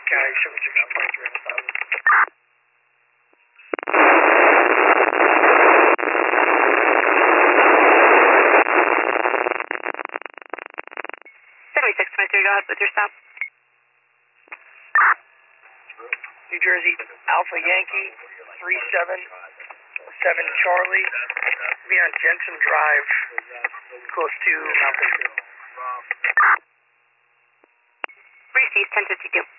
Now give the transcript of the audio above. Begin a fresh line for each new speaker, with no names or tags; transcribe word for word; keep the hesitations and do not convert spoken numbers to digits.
County, seven six point three one thousand.
seventy-six twenty-three, go ahead with your stop.
New Jersey, Alpha Yankee, three seven seven Charlie. Be on Jensen Drive, close to Mount Fisher.
Receive ten fifty-two.